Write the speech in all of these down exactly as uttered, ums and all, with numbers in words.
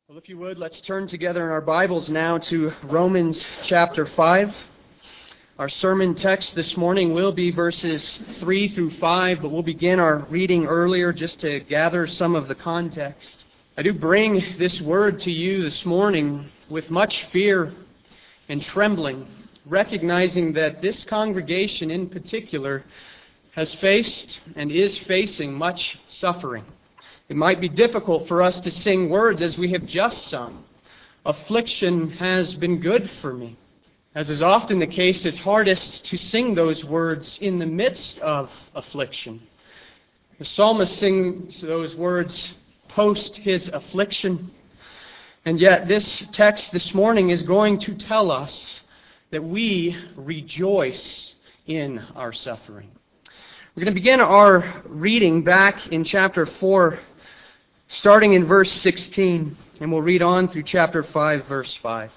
Well, if you would, let's turn together in our Bibles now to Romans chapter five. Our sermon text this morning will be verses three through five, but we'll begin our reading earlier just to gather some of the context. I do bring this word to you this morning with much fear and trembling, recognizing that this congregation in particular has faced and is facing much suffering. It might be difficult for us to sing words as we have just sung. Affliction has been good for me. As is often the case, it's hardest to sing those words in the midst of affliction. The psalmist sings those words post his affliction. And yet this text this morning is going to tell us that we rejoice in our suffering. We're going to begin our reading back in chapter four, starting in verse sixteen, and we'll read on through chapter five, verse five.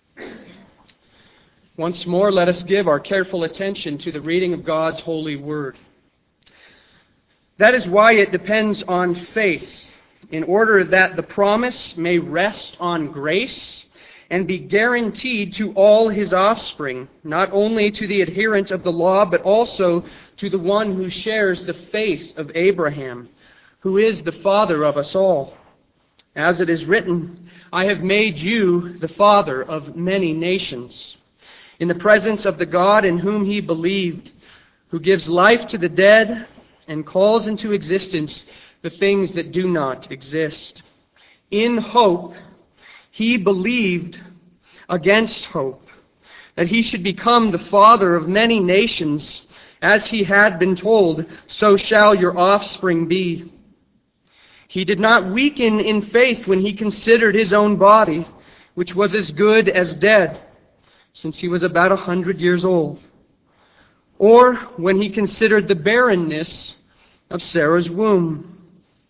Once more, let us give our careful attention to the reading of God's holy word. That is why it depends on faith, in order that the promise may rest on grace and be guaranteed to all his offspring, not only to the adherent of the law, but also to the one who shares the faith of Abraham, who is the father of us all. As it is written, I have made you the father of many nations, in the presence of the God in whom he believed, who gives life to the dead and calls into existence the things that do not exist. In hope, he believed against hope, that he should become the father of many nations, as he had been told, so shall your offspring be. He did not weaken in faith when he considered his own body, which was as good as dead, since he was about a hundred years old, or when he considered the barrenness of Sarah's womb.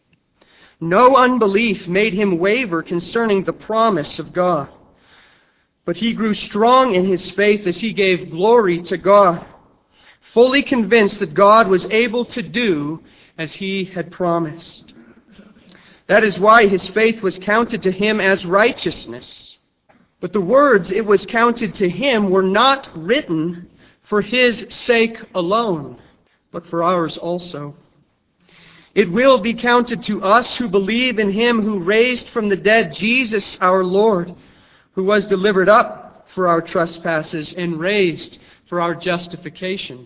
No unbelief made him waver concerning the promise of God, but he grew strong in his faith as he gave glory to God, fully convinced that God was able to do as he had promised. That is why his faith was counted to him as righteousness. But the words it was counted to him were not written for his sake alone, but for ours also. It will be counted to us who believe in him who raised from the dead Jesus our Lord, who was delivered up for our trespasses and raised for our justification.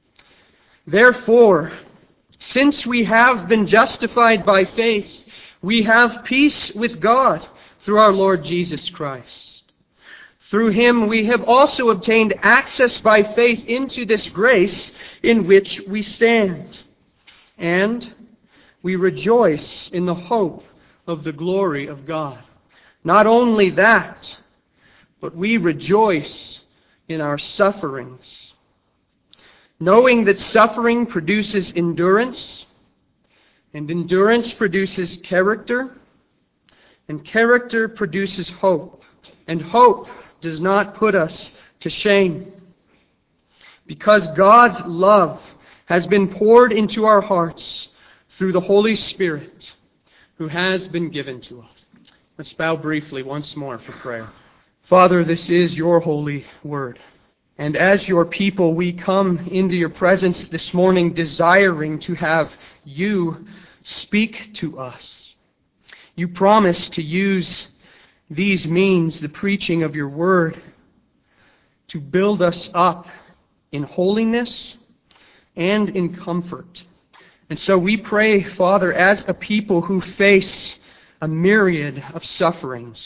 Therefore, since we have been justified by faith, we have peace with God through our Lord Jesus Christ. Through him we have also obtained access by faith into this grace in which we stand. And we rejoice in the hope of the glory of God. Not only that, but we rejoice in our sufferings, knowing that suffering produces endurance, and endurance produces character, and character produces hope. And hope does not put us to shame, because God's love has been poured into our hearts through the Holy Spirit who has been given to us. Let's bow briefly once more for prayer. Father, this is your holy word. And as your people, we come into your presence this morning desiring to have you speak to us. You promise to use these means, the preaching of your word, to build us up in holiness and in comfort. And so we pray, Father, as a people who face a myriad of sufferings,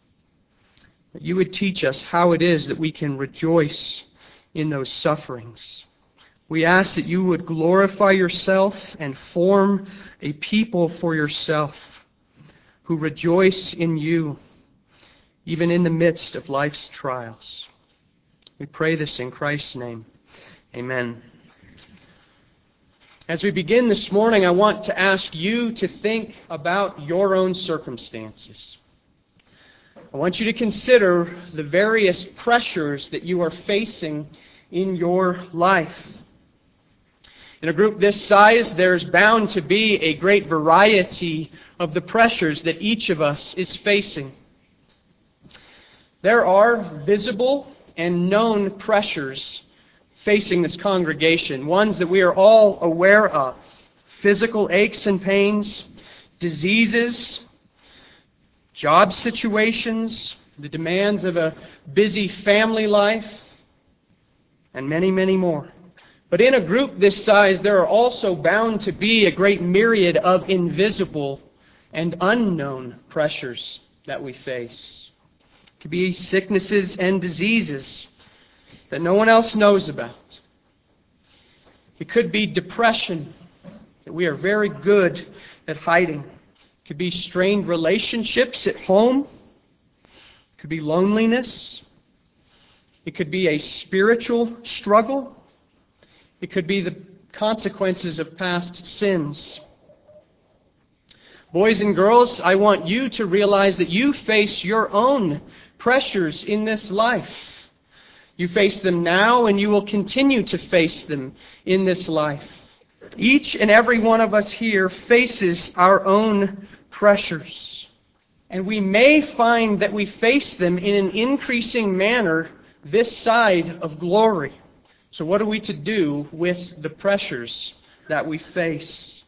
that you would teach us how it is that we can rejoice in those sufferings. We ask that you would glorify yourself and form a people for yourself who rejoice in you, even in the midst of life's trials. We pray this in Christ's name. Amen. As we begin this morning, I want to ask you to think about your own circumstances. I want you to consider the various pressures that you are facing in your life. In a group this size, there's bound to be a great variety of the pressures that each of us is facing. There are visible and known pressures facing this congregation, ones that we are all aware of. Physical aches and pains, diseases, job situations, the demands of a busy family life, and many, many more. But in a group this size, there are also bound to be a great myriad of invisible and unknown pressures that we face. It could be sicknesses and diseases that no one else knows about. It could be depression that we are very good at hiding. It could be strained relationships at home. It could be loneliness. It could be a spiritual struggle. It could be the consequences of past sins. Boys and girls, I want you to realize that you face your own pressures in this life. You face them now, and you will continue to face them in this life. Each and every one of us here faces our own pressures. And we may find that we face them in an increasing manner this side of glory. So what are we to do with the pressures that we face?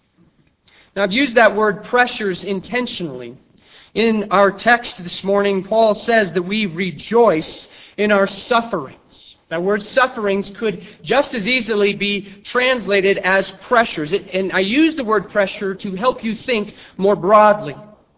Now, I've used that word pressures intentionally. In our text this morning, Paul says that we rejoice in our sufferings. That word sufferings could just as easily be translated as pressures. It, and I use the word pressure to help you think more broadly.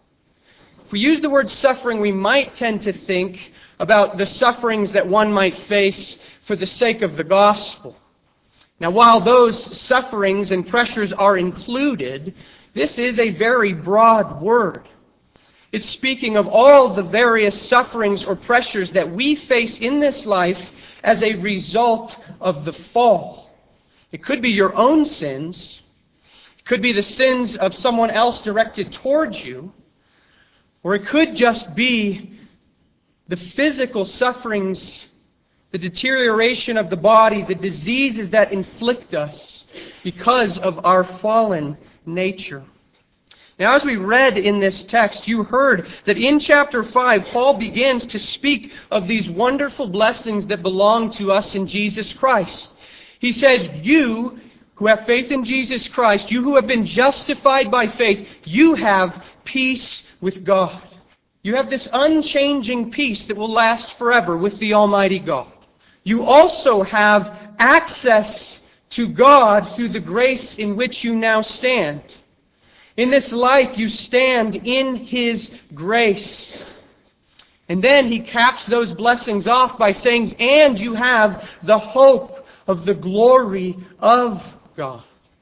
If we use the word suffering, we might tend to think about the sufferings that one might face for the sake of the gospel. Now, while those sufferings and pressures are included, this is a very broad word. It's speaking of all the various sufferings or pressures that we face in this life as a result of the fall. It could be your own sins. It could be the sins of someone else directed towards you. Or it could just be the physical sufferings, the deterioration of the body, the diseases that inflict us because of our fallen nature. Now, as we read in this text, you heard that in chapter five, Paul begins to speak of these wonderful blessings that belong to us in Jesus Christ. He says, you who have faith in Jesus Christ, you who have been justified by faith, you have peace with God. You have this unchanging peace that will last forever with the Almighty God. You also have access to God through the grace in which you now stand. In this life, you stand in His grace. And then he caps those blessings off by saying, and you have the hope of the glory of God.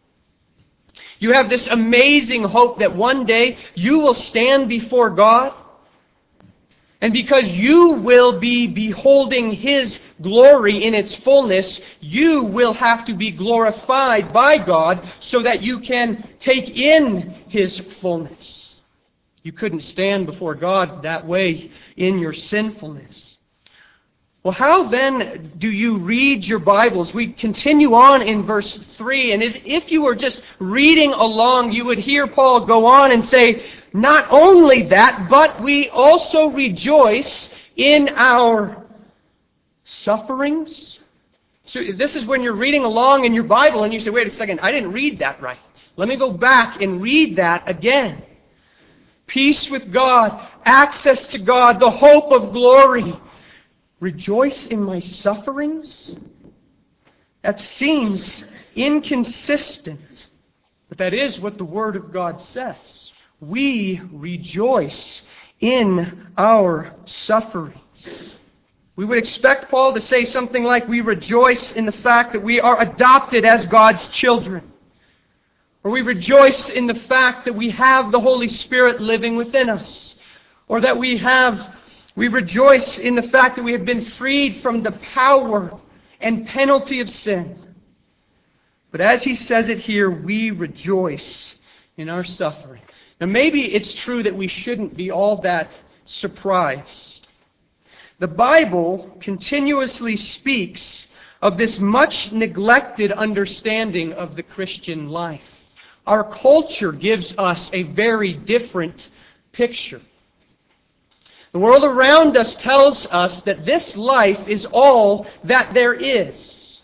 You have this amazing hope that one day you will stand before God. And because you will be beholding His glory in its fullness, you will have to be glorified by God so that you can take in His fullness. You couldn't stand before God that way in your sinfulness. Well, how then do you read your Bibles? We continue on in verse three, and as if you were just reading along, you would hear Paul go on and say, not only that, but we also rejoice in our sufferings. So this is when you're reading along in your Bible and you say, wait a second, I didn't read that right. Let me go back and read that again. Peace with God, access to God, the hope of glory. Rejoice in my sufferings? That seems inconsistent, but that is what the Word of God says. We rejoice in our sufferings. We would expect Paul to say something like, we rejoice in the fact that we are adopted as God's children. Or we rejoice in the fact that we have the Holy Spirit living within us. Or that we have, we rejoice in the fact that we have been freed from the power and penalty of sin. But as he says it here, we rejoice in our suffering. Now maybe it's true that we shouldn't be all that surprised. The Bible continuously speaks of this much neglected understanding of the Christian life. Our culture gives us a very different picture. The world around us tells us that this life is all that there is.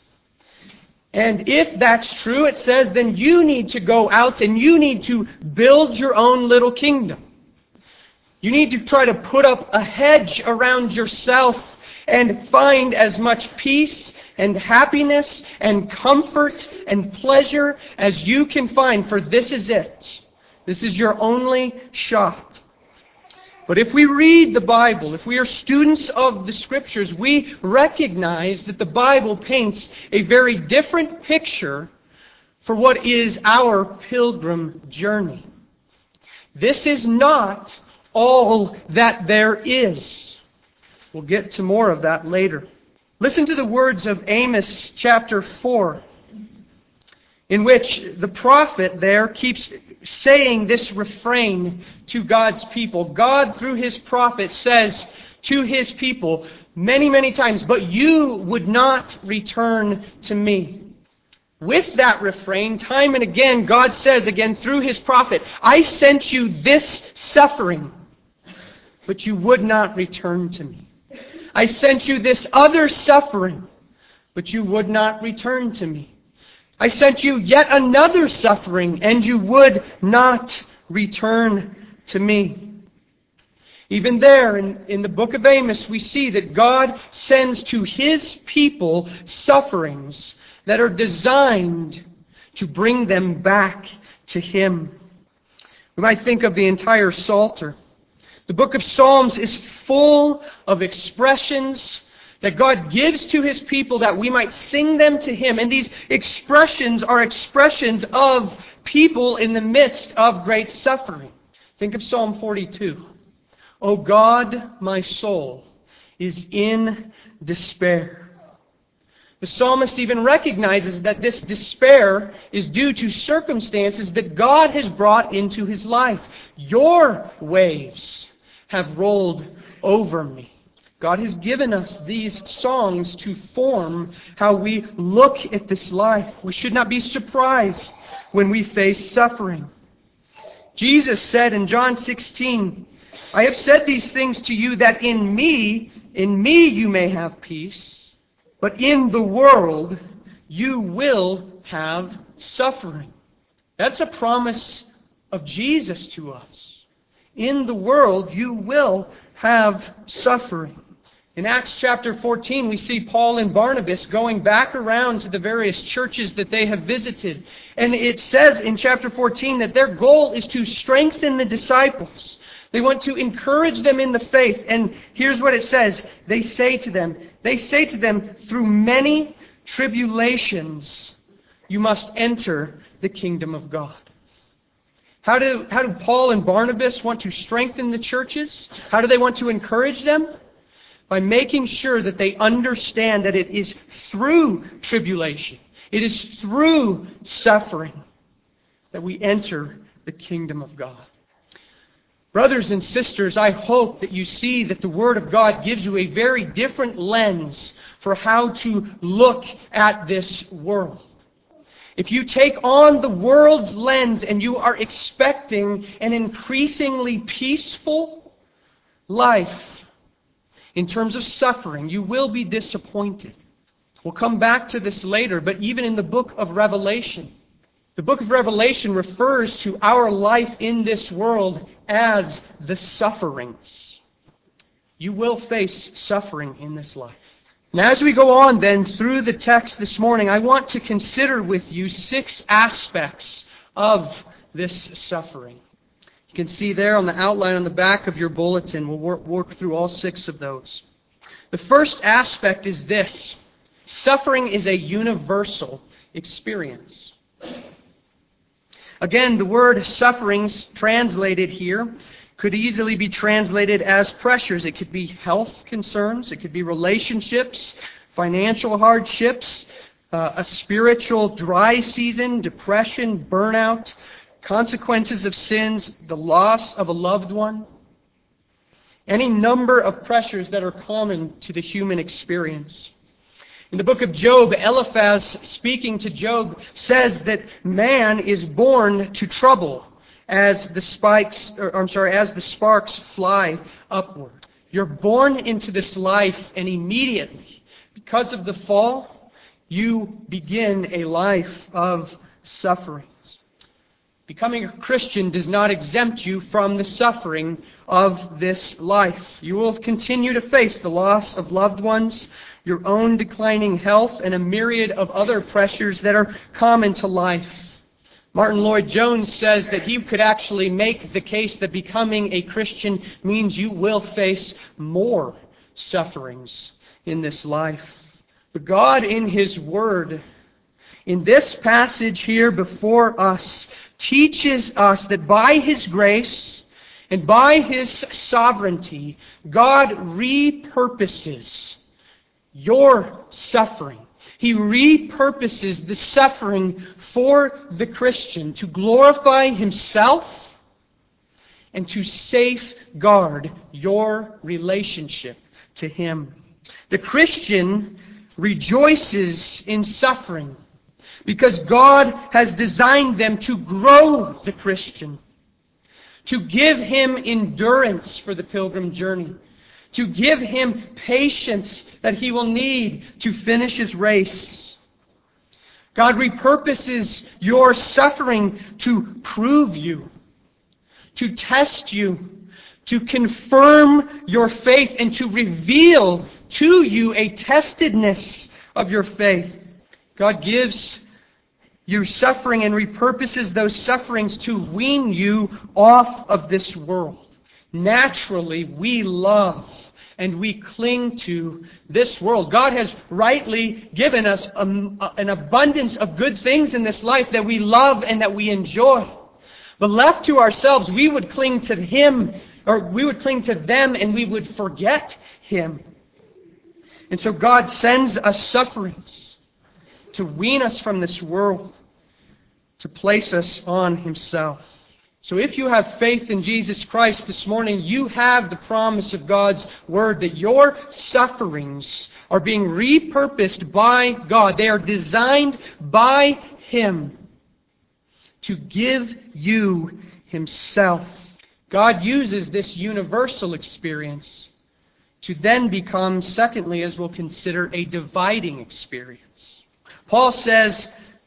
And if that's true, it says then you need to go out and you need to build your own little kingdom. You need to try to put up a hedge around yourself and find as much peace and happiness and comfort and pleasure as you can find, for this is it. This is your only shot. But if we read the Bible, if we are students of the Scriptures, we recognize that the Bible paints a very different picture for what is our pilgrim journey. This is not all that there is. We'll get to more of that later. Listen to the words of Amos chapter four, in which the prophet there keeps saying this refrain to God's people. God, through His prophet, says to His people many, many times, "But you would not return to me." With that refrain, time and again, God says again through His prophet, "I sent you this suffering, but you would not return to me. I sent you this other suffering, but you would not return to me. I sent you yet another suffering, and you would not return to me." Even there, in, in the book of Amos, we see that God sends to His people sufferings that are designed to bring them back to Him. We might think of the entire Psalter. The book of Psalms is full of expressions that God gives to His people that we might sing them to Him. And these expressions are expressions of people in the midst of great suffering. Think of Psalm forty-two. "O God, my soul is in despair." The psalmist even recognizes that this despair is due to circumstances that God has brought into his life. "Your waves have rolled over me." God has given us these songs to form how we look at this life. We should not be surprised when we face suffering. Jesus said in John sixteen, "I have said these things to you that in me, in me you may have peace, but in the world you will have suffering." That's a promise of Jesus to us. In the world you will have suffering. In Acts chapter fourteen, we see Paul and Barnabas going back around to the various churches that they have visited. And it says in chapter fourteen that their goal is to strengthen the disciples. They want to encourage them in the faith. And here's what it says. They say to them, they say to them, "Through many tribulations you must enter the kingdom of God." How do, how do Paul and Barnabas want to strengthen the churches? How do they want to encourage them? By making sure that they understand that it is through tribulation, it is through suffering that we enter the kingdom of God. Brothers and sisters, I hope that you see that the Word of God gives you a very different lens for how to look at this world. If you take on the world's lens and you are expecting an increasingly peaceful life in terms of suffering, you will be disappointed. We'll come back to this later, but even in the book of Revelation, the book of Revelation refers to our life in this world as the sufferings. You will face suffering in this life. And as we go on then through the text this morning, I want to consider with you six aspects of this suffering. You can see there on the outline on the back of your bulletin, we'll work, work through all six of those. The first aspect is this: suffering is a universal experience. Again, the word sufferings translated here could easily be translated as pressures. It could be health concerns, it could be relationships, financial hardships, uh, a spiritual dry season, depression, burnout, consequences of sins, the loss of a loved one. Any number of pressures that are common to the human experience. In the book of Job, Eliphaz, speaking to Job, says that man is born to trouble as the spikes, or I'm sorry, as the sparks fly upward. You're born into this life, and immediately, because of the fall, you begin a life of sufferings. Becoming a Christian does not exempt you from the suffering of this life. You will continue to face the loss of loved ones, your own declining health, and a myriad of other pressures that are common to life. Martin Lloyd-Jones says that he could actually make the case that becoming a Christian means you will face more sufferings in this life. But God, in His Word, in this passage here before us, teaches us that by His grace and by His sovereignty, God repurposes your suffering. He repurposes the suffering for the Christian to glorify Himself and to safeguard your relationship to Him. The Christian rejoices in suffering because God has designed them to grow the Christian, to give him endurance for the pilgrim journey, to give him patience that he will need to finish his race. God repurposes your suffering to prove you, to test you, to confirm your faith, and to reveal to you a testedness of your faith. God gives you suffering and repurposes those sufferings to wean you off of this world. Naturally, we love and we cling to this world. God has rightly given us a, an abundance of good things in this life that we love and that we enjoy. But left to ourselves, we would cling to Him, or we would cling to them, and we would forget Him. And so God sends us sufferings to wean us from this world, to place us on Himself. So if you have faith in Jesus Christ this morning, you have the promise of God's Word that your sufferings are being repurposed by God. They are designed by Him to give you Himself. God uses this universal experience to then become, secondly, as we'll consider, a dividing experience. Paul says,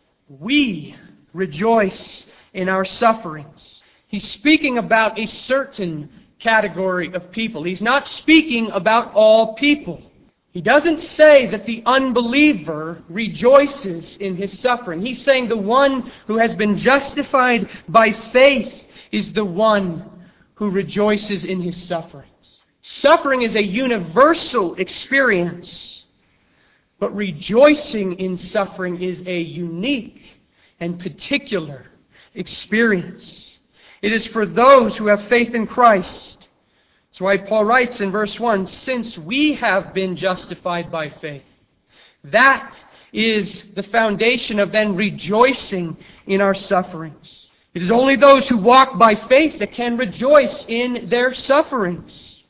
we rejoice in our sufferings. He's speaking about a certain category of people. He's not speaking about all people. He doesn't say that the unbeliever rejoices in his suffering. He's saying the one who has been justified by faith is the one who rejoices in his sufferings. Suffering is a universal experience, but rejoicing in suffering is a unique and particular experience. It is for those who have faith in Christ. That's why Paul writes in verse one, since we have been justified by faith. That is the foundation of then rejoicing in our sufferings. It is only those who walk by faith that can rejoice in their sufferings.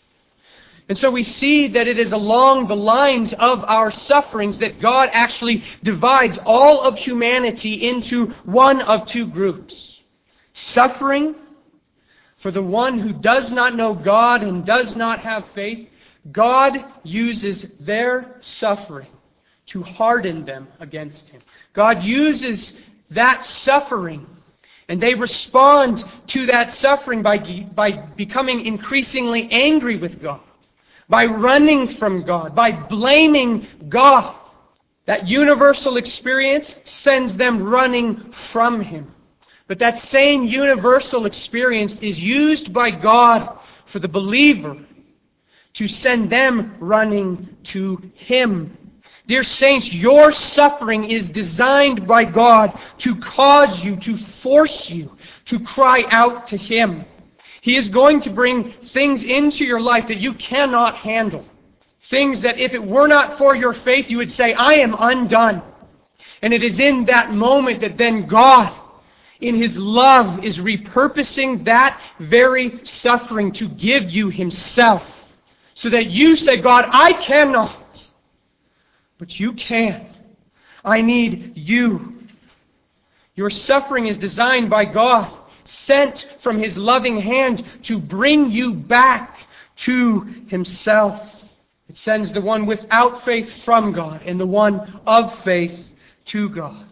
And so we see that it is along the lines of our sufferings that God actually divides all of humanity into one of two groups. Suffering for the one who does not know God and does not have faith. God uses their suffering to harden them against Him. God uses that suffering, and they respond to that suffering by, by becoming increasingly angry with God, by running from God, by blaming God. That universal experience sends them running from Him. But that same universal experience is used by God for the believer to send them running to Him. Dear saints, your suffering is designed by God to cause you, to force you to cry out to Him. He is going to bring things into your life that you cannot handle. Things that if it were not for your faith, you would say, I am undone. And it is in that moment that then God, in His love, is repurposing that very suffering to give you Himself. So that you say, God, I cannot. but you can. I need you. Your suffering is designed by God, sent from His loving hand to bring you back to Himself. It sends the one without faith from God and the one of faith to God.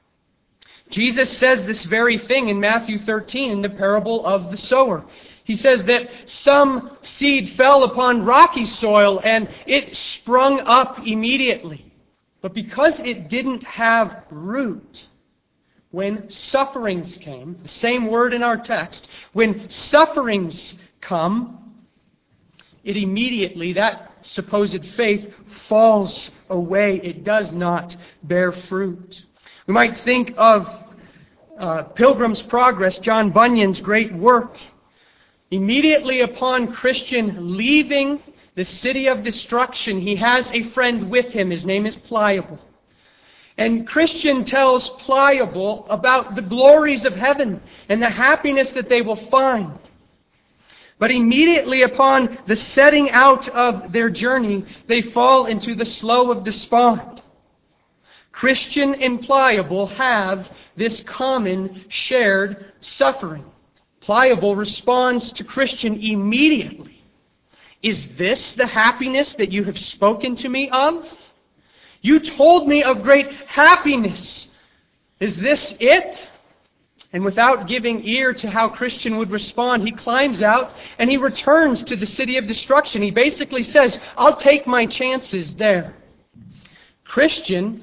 Jesus says this very thing in Matthew thirteen in the parable of the sower. He says that some seed fell upon rocky soil and it sprung up immediately. But because it didn't have root, when sufferings came, the same word in our text, when sufferings come, it immediately, that supposed faith, falls away. It does not bear fruit. We might think of uh, Pilgrim's Progress, John Bunyan's great work. Immediately upon Christian leaving the city of destruction, he has a friend with him. His name is Pliable. And Christian tells Pliable about the glories of heaven and the happiness that they will find. But immediately upon the setting out of their journey, they fall into the slough of despond. Christian and Pliable have this common shared suffering. Pliable responds to Christian immediately. Is this the happiness that you have spoken to me of? You told me of great happiness. Is this it? And without giving ear to how Christian would respond, he climbs out and he returns to the city of destruction. He basically says, I'll take my chances there. Christian,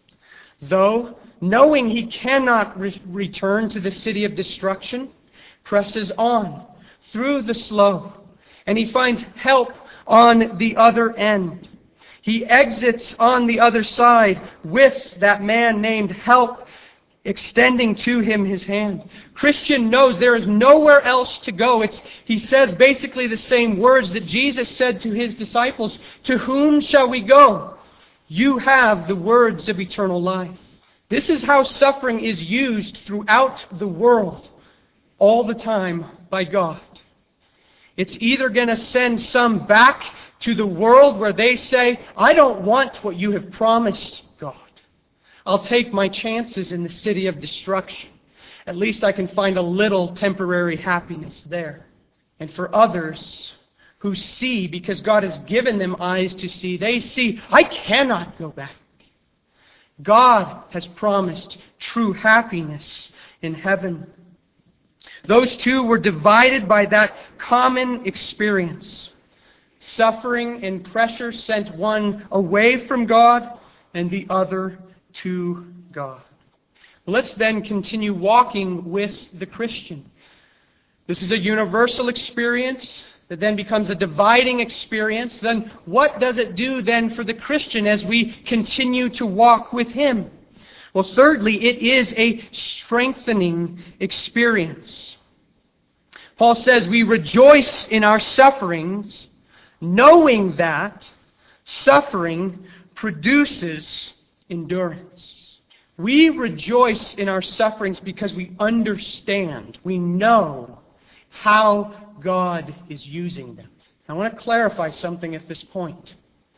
though, knowing he cannot re- return to the city of destruction, presses on through the slough, and he finds help on the other end. He exits on the other side with that man named Help extending to him his hand. Christian knows there is nowhere else to go. It's, he says basically the same words that Jesus said to His disciples, to whom shall we go? You have the words of eternal life. This is how suffering is used throughout the world all the time by God. It's either going to send some back to the world where they say, I don't want what you have promised, God. I'll take my chances in the city of destruction. At least I can find a little temporary happiness there. And for others who see, because God has given them eyes to see, they see, I cannot go back. God has promised true happiness in heaven. Those two were divided by that common experience. Suffering and pressure sent one away from God and the other to God. Let's then continue walking with the Christian. This is a universal experience that then becomes a dividing experience. Then what does it do then for the Christian as we continue to walk with him? Well, thirdly, it is a strengthening experience. Paul says we rejoice in our sufferings, knowing that suffering produces endurance. We rejoice in our sufferings because we understand, we know how God is using them. I want to clarify something at this point.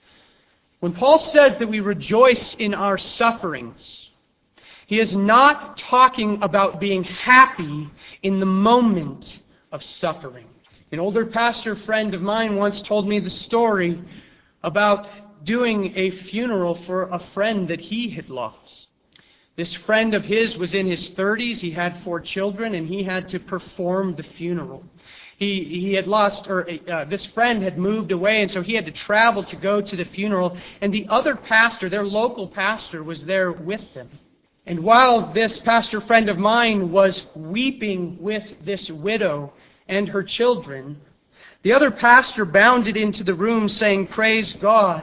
When Paul says that we rejoice in our sufferings, he is not talking about being happy in the moment of suffering. An older pastor friend of mine once told me the story about doing a funeral for a friend that he had lost. This friend of his was in his thirties. He had four children, and he had to perform the funeral. He he had lost, or uh, this friend had moved away, and so he had to travel to go to the funeral. And the other pastor, their local pastor, was there with them. And while this pastor friend of mine was weeping with this widow and her children, the other pastor bounded into the room saying, "Praise God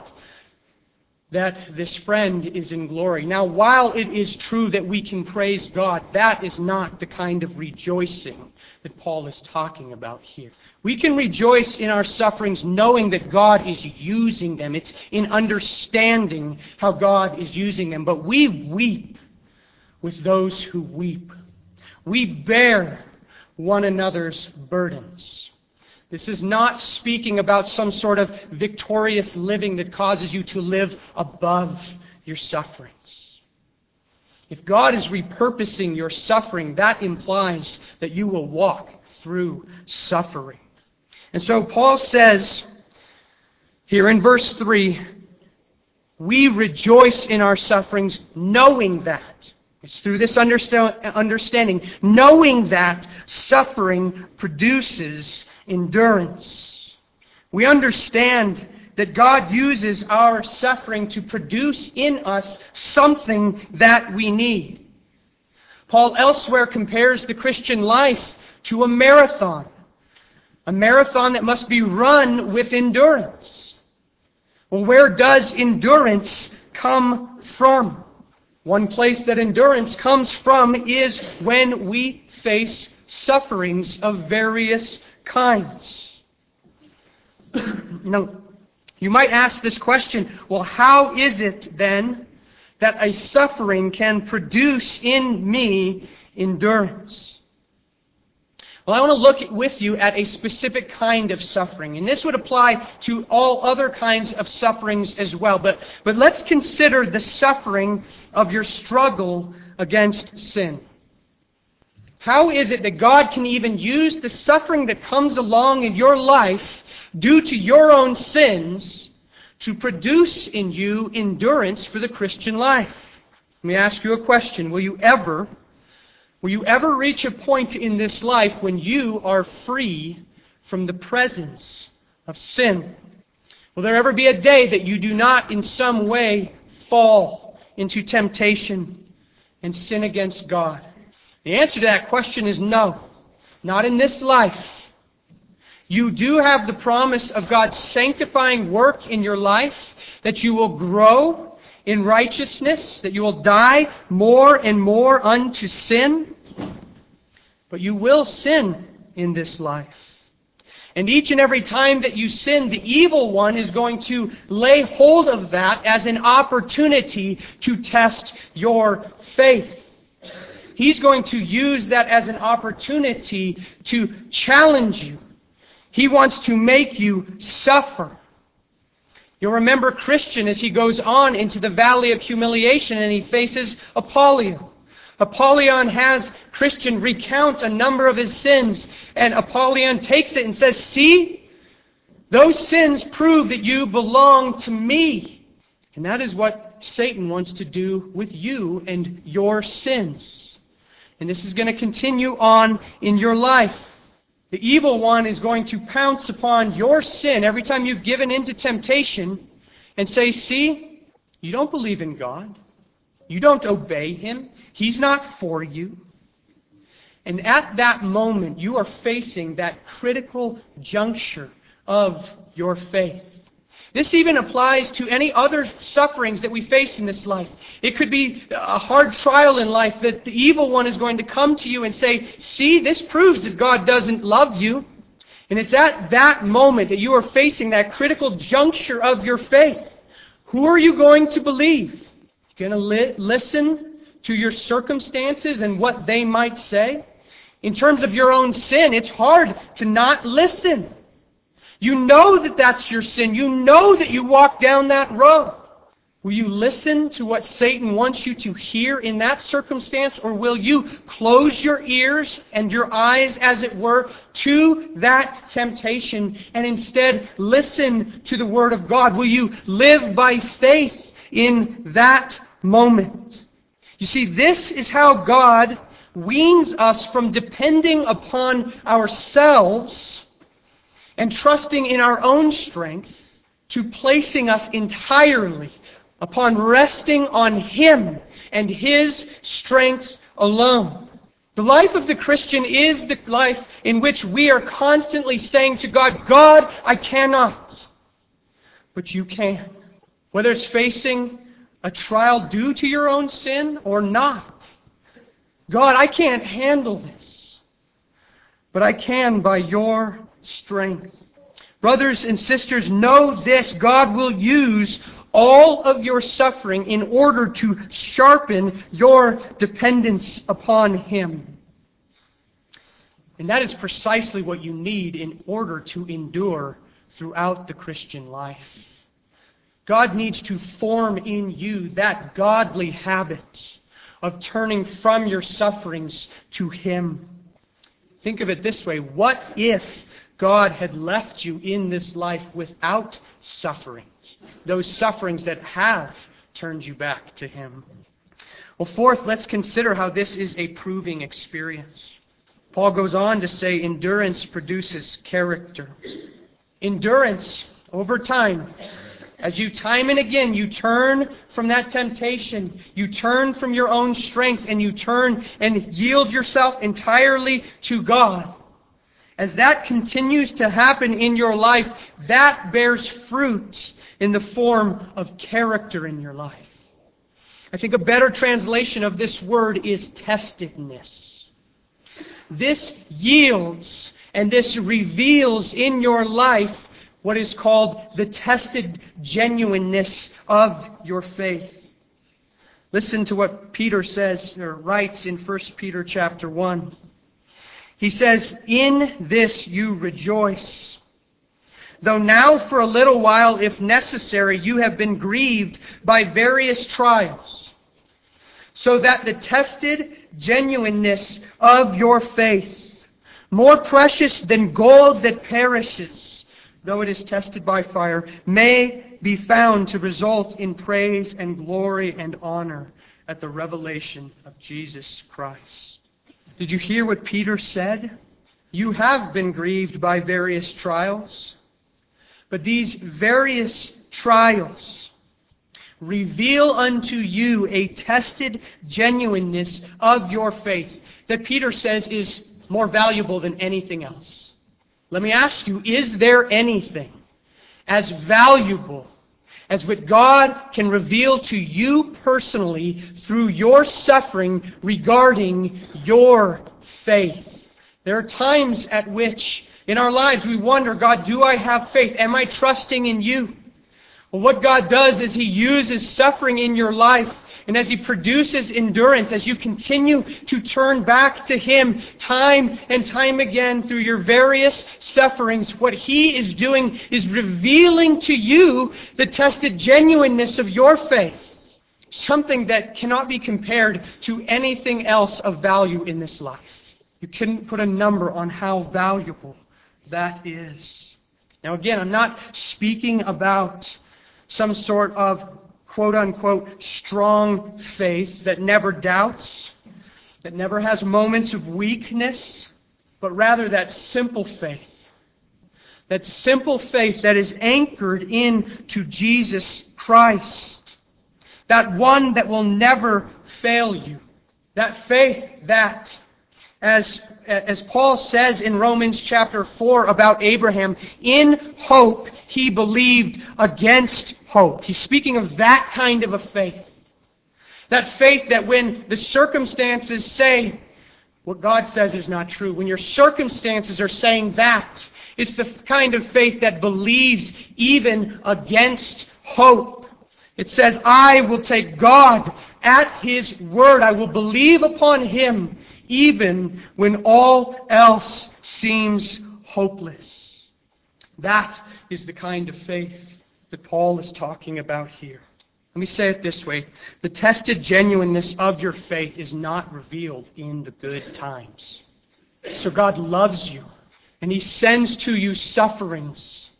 that this friend is in glory." Now, while it is true that we can praise God, that is not the kind of rejoicing that Paul is talking about here. We can rejoice in our sufferings knowing that God is using them. It's in understanding how God is using them. But we weep with those who weep. We bear one another's burdens. This is not speaking about some sort of victorious living that causes you to live above your sufferings. If God is repurposing your suffering, that implies that you will walk through suffering. And so Paul says here in verse three, we rejoice in our sufferings, knowing that. It's through this understanding, knowing that suffering produces endurance. We understand that God uses our suffering to produce in us something that we need. Paul elsewhere compares the Christian life to a marathon. A marathon that must be run with endurance. Well, where does endurance come from? One place that endurance comes from is when we face sufferings of various kinds. Now, you might ask this question, well, how is it then that a suffering can produce in me endurance? Well, I want to look with you at a specific kind of suffering. And this would apply to all other kinds of sufferings as well. But, but let's consider the suffering of your struggle against sin. How is it that God can even use the suffering that comes along in your life due to your own sins to produce in you endurance for the Christian life? Let me ask you a question. Will you ever... Will you ever reach a point in this life when you are free from the presence of sin? Will there ever be a day that you do not in some way fall into temptation and sin against God? The answer to that question is no. Not in this life. You do have the promise of God's sanctifying work in your life, that you will grow in righteousness, that you will die more and more unto sin. But you will sin in this life. And each and every time that you sin, the evil one is going to lay hold of that as an opportunity to test your faith. He's going to use that as an opportunity to challenge you. He wants to make you suffer. You'll remember Christian as he goes on into the valley of humiliation and he faces Apollyon. Apollyon has Christian recount a number of his sins, and Apollyon takes it and says, see, those sins prove that you belong to me. And that is what Satan wants to do with you and your sins. And this is going to continue on in your life. The evil one is going to pounce upon your sin every time you've given in to temptation and say, see, you don't believe in God. You don't obey Him. He's not for you. And at that moment, you are facing that critical juncture of your faith. This even applies to any other sufferings that we face in this life. It could be a hard trial in life that the evil one is going to come to you and say, see, this proves that God doesn't love you. And it's at that moment that you are facing that critical juncture of your faith. Who are you going to believe? You're going to li- listen to your circumstances and what they might say? In terms of your own sin, it's hard to not listen. You know that that's your sin. You know that you walk down that road. Will you listen to what Satan wants you to hear in that circumstance, or will you close your ears and your eyes, as it were, to that temptation and instead listen to the Word of God? Will you live by faith in that moment? You see, this is how God weans us from depending upon ourselves and trusting in our own strength to placing us entirely upon resting on Him and His strength alone. The life of the Christian is the life in which we are constantly saying to God, God, I cannot. But you can. Whether it's facing a trial due to your own sin or not. God, I can't handle this. But I can by your strength. Brothers and sisters, know this. God will use all of your suffering in order to sharpen your dependence upon Him. And that is precisely what you need in order to endure throughout the Christian life. God needs to form in you that godly habit of turning from your sufferings to Him. Think of it this way. What if God had left you in this life without sufferings? Those sufferings that have turned you back to Him. Well, fourth, let's consider how this is a proving experience. Paul goes on to say endurance produces character. Endurance, over time, as you time and again, you turn from that temptation, you turn from your own strength, and you turn and yield yourself entirely to God. As that continues to happen in your life, that bears fruit in the form of character in your life. I think a better translation of this word is testedness. This yields and this reveals in your life what is called the tested genuineness of your faith. Listen to what Peter says or writes in First Peter chapter one. He says, "In this you rejoice, though now for a little while, if necessary, you have been grieved by various trials, so that the tested genuineness of your faith, more precious than gold that perishes, though it is tested by fire, may be found to result in praise and glory and honor at the revelation of Jesus Christ." Did you hear what Peter said? You have been grieved by various trials, but these various trials reveal unto you a tested genuineness of your faith that Peter says is more valuable than anything else. Let me ask you, is there anything as valuable as what God can reveal to you personally through your suffering regarding your faith? There are times at which in our lives we wonder, God, do I have faith? Am I trusting in you? Well, what God does is He uses suffering in your life, and as He produces endurance, as you continue to turn back to Him time and time again through your various sufferings, what He is doing is revealing to you the tested genuineness of your faith. Something that cannot be compared to anything else of value in this life. You couldn't put a number on how valuable that is. Now again, I'm not speaking about some sort of quote-unquote strong faith that never doubts, that never has moments of weakness, but rather that simple faith. That simple faith that is anchored into Jesus Christ. That one that will never fail you. That faith that, as, as Paul says in Romans chapter four about Abraham, in hope he believed against hope. He's speaking of that kind of a faith. That faith that when the circumstances say what God says is not true, when your circumstances are saying that, it's the kind of faith that believes even against hope. It says, I will take God at His word. I will believe upon Him even when all else seems hopeless. That is the kind of faith that Paul is talking about here. Let me say it this way. The tested genuineness of your faith is not revealed in the good times. So God loves you, and He sends to you sufferings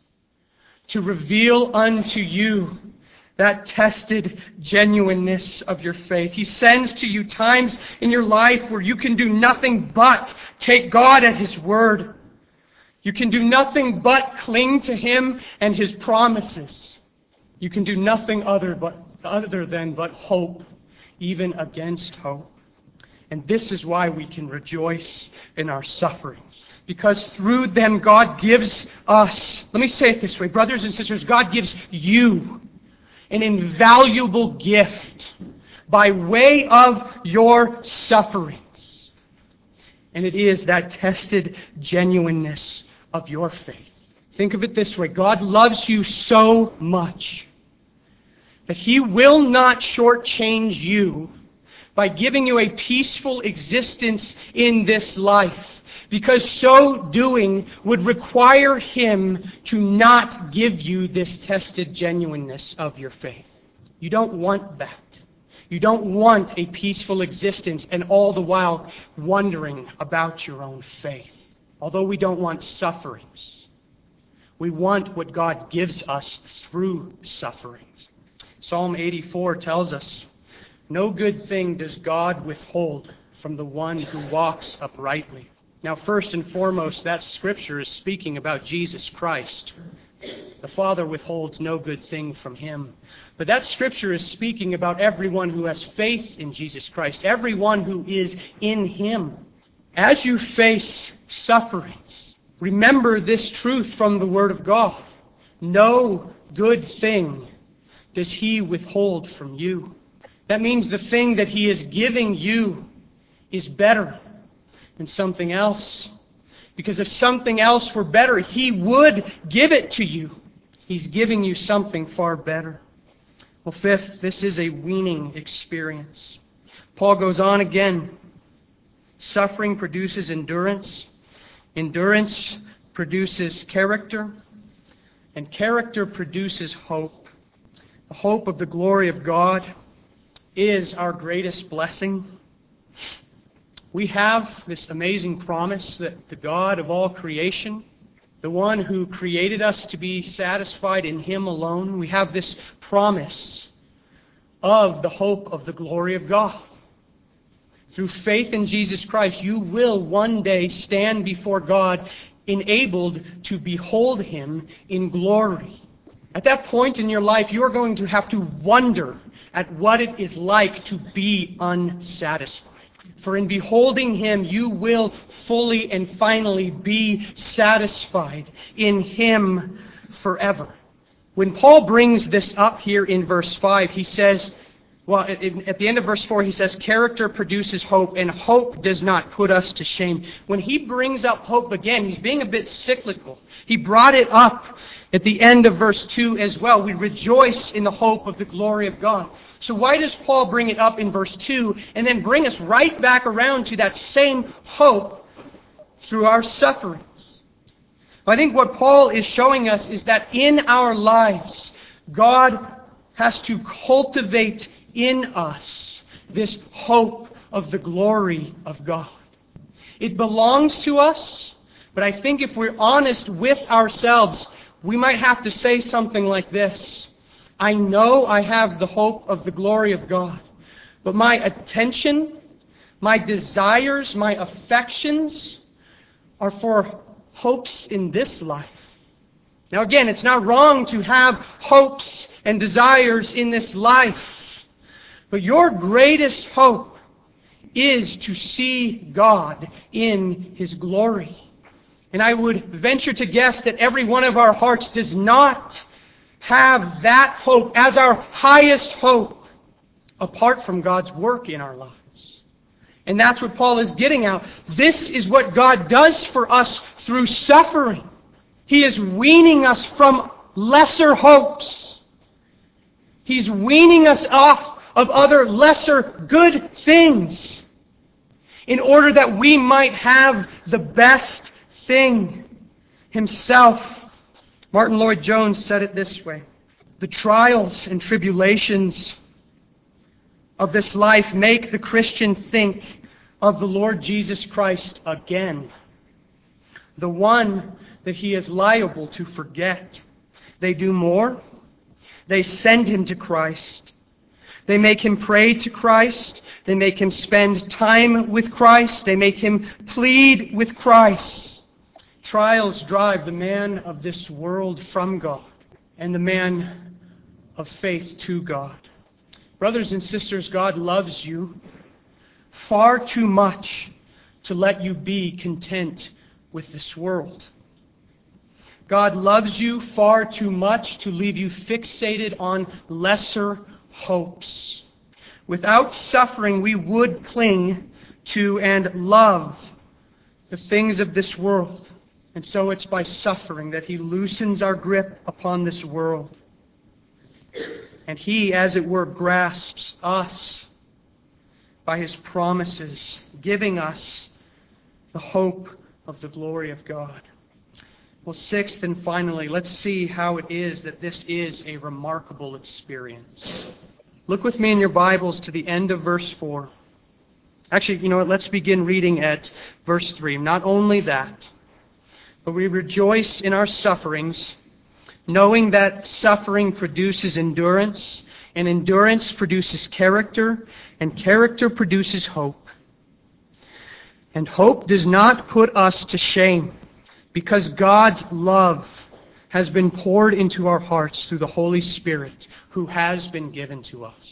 to reveal unto you that tested genuineness of your faith. He sends to you times in your life where you can do nothing but take God at His word. You can do nothing but cling to Him and His promises. You can do nothing other but other than but hope, even against hope. And this is why we can rejoice in our sufferings. Because through them God gives us, let me say it this way, brothers and sisters, God gives you an invaluable gift by way of your sufferings. And it is that tested genuineness of your faith. Think of it this way. God loves you so much that He will not shortchange you by giving you a peaceful existence in this life because so doing would require Him to not give you this tested genuineness of your faith. You don't want that. You don't want a peaceful existence and all the while wondering about your own faith. Although we don't want sufferings, we want what God gives us through sufferings. Psalm eighty-four tells us, "No good thing does God withhold from the one who walks uprightly." Now, first and foremost, that scripture is speaking about Jesus Christ. The Father withholds no good thing from Him. But that scripture is speaking about everyone who has faith in Jesus Christ, everyone who is in Him. As you face sufferings, remember this truth from the Word of God. No good thing does He withhold from you. That means the thing that He is giving you is better than something else. Because if something else were better, He would give it to you. He's giving you something far better. Well, fifth, this is a weaning experience. Paul goes on again. Suffering produces endurance. Endurance produces character. And character produces hope. The hope of the glory of God is our greatest blessing. We have this amazing promise that the God of all creation, the one who created us to be satisfied in Him alone, we have this promise of the hope of the glory of God. Through faith in Jesus Christ, you will one day stand before God enabled to behold Him in glory. At that point in your life, you are going to have to wonder at what it is like to be unsatisfied. For in beholding Him, you will fully and finally be satisfied in Him forever. When Paul brings this up here in verse five, he says, well, at the end of verse four, he says, "Character produces hope, and hope does not put us to shame." When he brings up hope again, he's being a bit cyclical. He brought it up at the end of verse two as well. We rejoice in the hope of the glory of God. So why does Paul bring it up in verse two and then bring us right back around to that same hope through our sufferings? I think what Paul is showing us is that in our lives, God has to cultivate in us this hope of the glory of God. It belongs to us, but I think if we're honest with ourselves, we might have to say something like this: I know I have the hope of the glory of God, but my attention, my desires, my affections are for hopes in this life. Now again, it's not wrong to have hopes and desires in this life, but your greatest hope is to see God in His glory. And I would venture to guess that every one of our hearts does not have that hope as our highest hope apart from God's work in our lives. And that's what Paul is getting at. This is what God does for us through suffering. He is weaning us from lesser hopes. He's weaning us off of other lesser good things in order that we might have the best thing, Himself. Martin Lloyd-Jones said it this way: "The trials and tribulations of this life make the Christian think of the Lord Jesus Christ again, the one that he is liable to forget. They do more. They send him to Christ. They make him pray to Christ. They make him spend time with Christ. They make him plead with Christ. Trials drive the man of this world from God and the man of faith to God." Brothers and sisters, God loves you far too much to let you be content with this world. God loves you far too much to leave you fixated on lesser hopes. Without suffering, we would cling to and love the things of this world. And so it's by suffering that He loosens our grip upon this world. And He, as it were, grasps us by His promises, giving us the hope of the glory of God. Well, sixth and finally, let's see how it is that this is a remarkable experience. Look with me in your Bibles to the end of verse four. Actually, you know what? Let's begin reading at verse three. Not only that, but we rejoice in our sufferings, knowing that suffering produces endurance, and endurance produces character, and character produces hope. And hope does not put us to shame, because God's love has been poured into our hearts through the Holy Spirit, who has been given to us.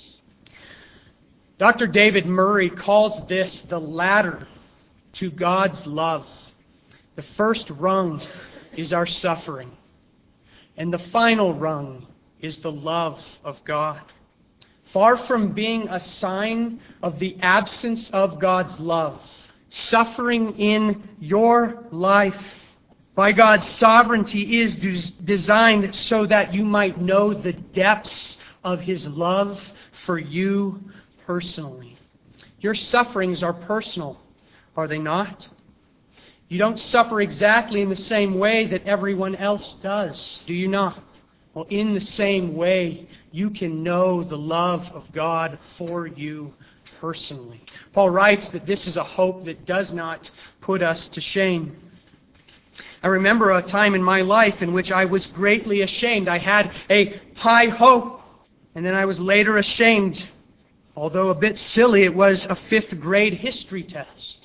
Doctor David Murray calls this the ladder to God's love. The first rung is our suffering, and the final rung is the love of God. Far from being a sign of the absence of God's love, suffering in your life by God's sovereignty is designed so that you might know the depths of His love for you personally. Your sufferings are personal, are they not? You don't suffer exactly in the same way that everyone else does, do you not? Well, in the same way, you can know the love of God for you personally. Paul writes that this is a hope that does not put us to shame. I remember a time in my life in which I was greatly ashamed. I had a high hope, and then I was later ashamed. Although a bit silly, it was a fifth grade history test.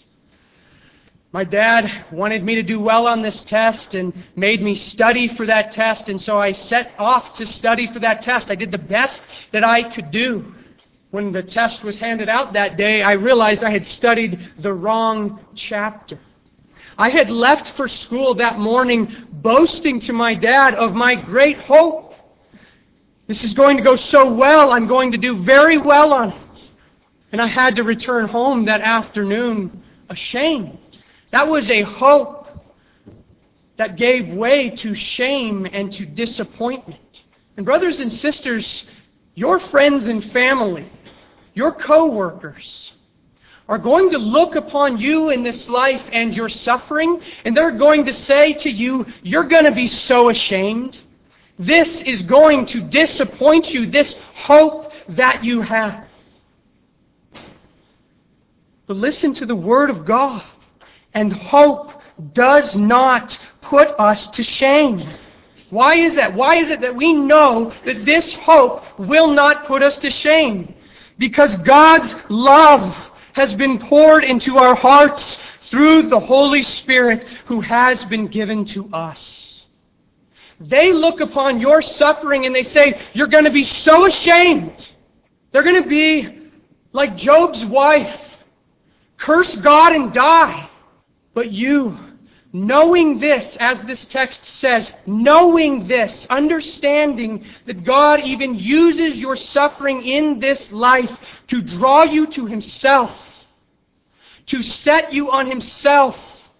My dad wanted me to do well on this test and made me study for that test, and so I set off to study for that test. I did the best that I could do. When the test was handed out that day, I realized I had studied the wrong chapter. I had left for school that morning boasting to my dad of my great hope. This is going to go so well. I'm going to do very well on it. And I had to return home that afternoon ashamed. That was a hope that gave way to shame and to disappointment. And brothers and sisters, your friends and family, your co-workers, are going to look upon you in this life and your suffering, and they're going to say to you, you're going to be so ashamed. This is going to disappoint you, this hope that you have. But listen to the Word of God, and hope does not put us to shame. Why is that? Why is it that we know that this hope will not put us to shame? Because God's love has been poured into our hearts through the Holy Spirit who has been given to us. They look upon your suffering and they say, you're going to be so ashamed. They're going to be like Job's wife. Curse God and die. But you, knowing this, as this text says, knowing this, understanding that God even uses your suffering in this life to draw you to Himself, to set you on Himself,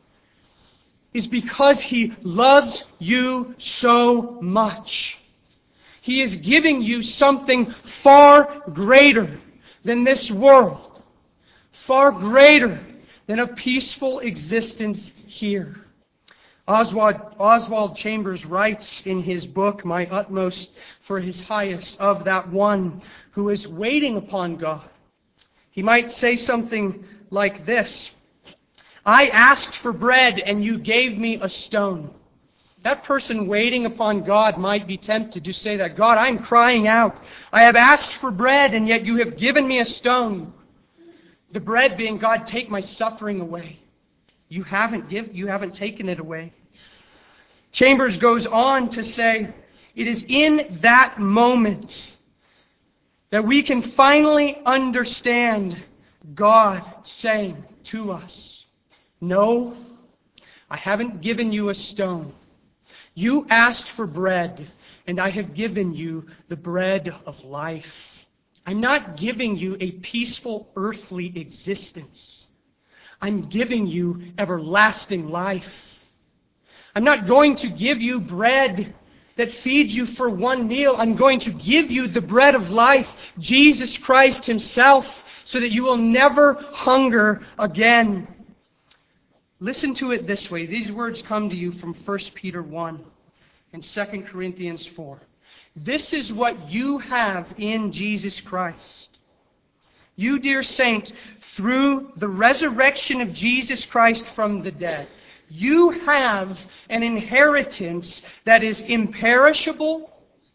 is because He loves you so much. He is giving you something far greater than this world, far greater than a peaceful existence here. Oswald, Oswald Chambers writes in his book, My Utmost for His Highest, of that one who is waiting upon God. He might say something like this: I asked for bread and you gave me a stone. That person waiting upon God might be tempted to say that, God, I'm crying out. I have asked for bread and yet you have given me a stone. The bread being, God, take my suffering away. You haven't give, you haven't taken it away. Chambers goes on to say, it is in that moment that we can finally understand God saying to us, no, I haven't given you a stone. You asked for bread, and I have given you the bread of life. I'm not giving you a peaceful earthly existence. I'm giving you everlasting life. I'm not going to give you bread that feeds you for one meal. I'm going to give you the bread of life, Jesus Christ Himself, so that you will never hunger again. Listen to it this way. These words come to you from First Peter one and Second Corinthians four. This is what you have in Jesus Christ. You, dear saint, through the resurrection of Jesus Christ from the dead, you have an inheritance that is imperishable,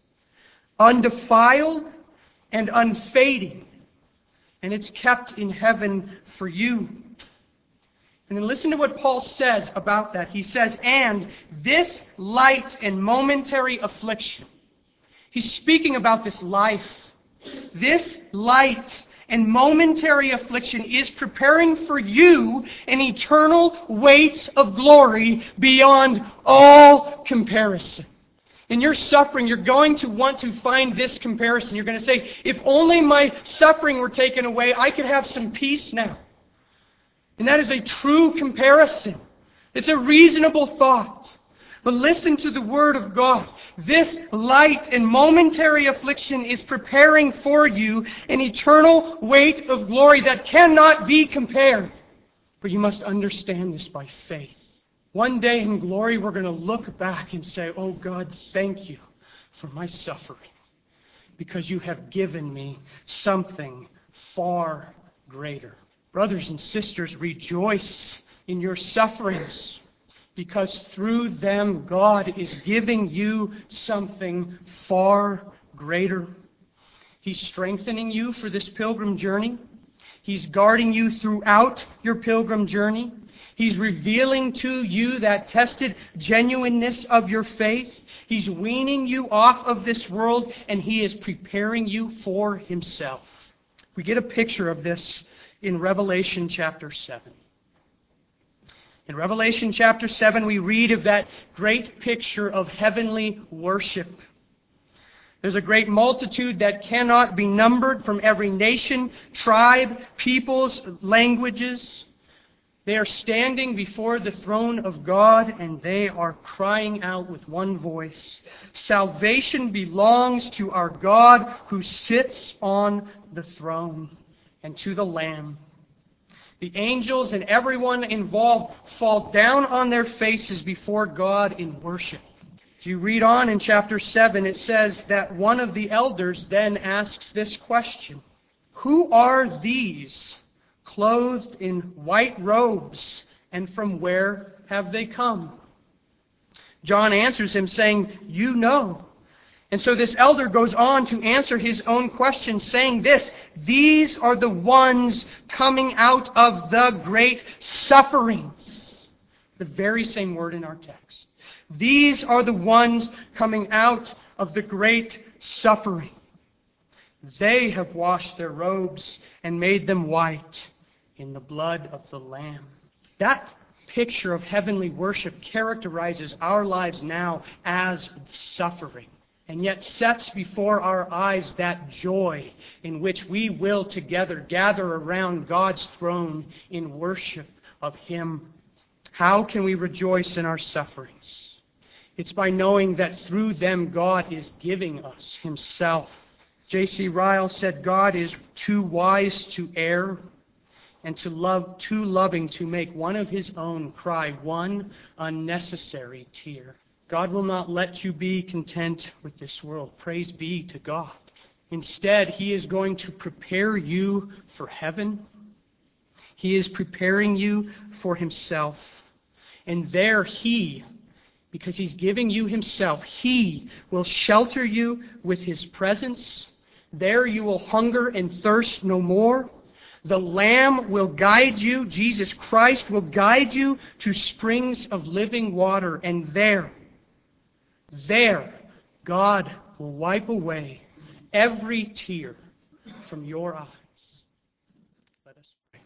undefiled, and unfading. And it's kept in heaven for you. And then listen to what Paul says about that. He says, and this light and momentary affliction. He's speaking about this life. This light and momentary affliction is preparing for you an eternal weight of glory beyond all comparison. In your suffering, you're going to want to find this comparison. You're going to say, if only my suffering were taken away, I could have some peace now. And that is a true comparison. It's a reasonable thought. But listen to the Word of God. This light and momentary affliction is preparing for you an eternal weight of glory that cannot be compared. But you must understand this by faith. One day in glory, we're going to look back and say, oh God, thank you for my suffering, because you have given me something far greater. Brothers and sisters, rejoice in your sufferings, because through them God is giving you something far greater. He's strengthening you for this pilgrim journey. He's guarding you throughout your pilgrim journey. He's revealing to you that tested genuineness of your faith. He's weaning you off of this world, and He is preparing you for Himself. We get a picture of this in Revelation chapter seven. In Revelation chapter seven, we read of that great picture of heavenly worship. There's a great multitude that cannot be numbered from every nation, tribe, peoples, languages. They are standing before the throne of God, and they are crying out with one voice, salvation belongs to our God who sits on the throne and to the Lamb. The angels and everyone involved fall down on their faces before God in worship. If you read on in chapter seven, it says that one of the elders then asks this question, who are these clothed in white robes, and from where have they come? John answers him saying, you know. And so this elder goes on to answer his own question, saying this, these are the ones coming out of the great sufferings. The very same word in our text. These are the ones coming out of the great suffering. They have washed their robes and made them white in the blood of the Lamb. That picture of heavenly worship characterizes our lives now as suffering, and yet sets before our eyes that joy in which we will together gather around God's throne in worship of Him. How can we rejoice in our sufferings? It's by knowing that through them God is giving us Himself. J C Ryle said, God is too wise to err, and to love, too loving to make one of His own cry one unnecessary tear. God will not let you be content with this world. Praise be to God. Instead, He is going to prepare you for heaven. He is preparing you for Himself. And there He, because He's giving you Himself, He will shelter you with His presence. There you will hunger and thirst no more. The Lamb will guide you. Jesus Christ will guide you to springs of living water. And there, there, God will wipe away every tear from your eye.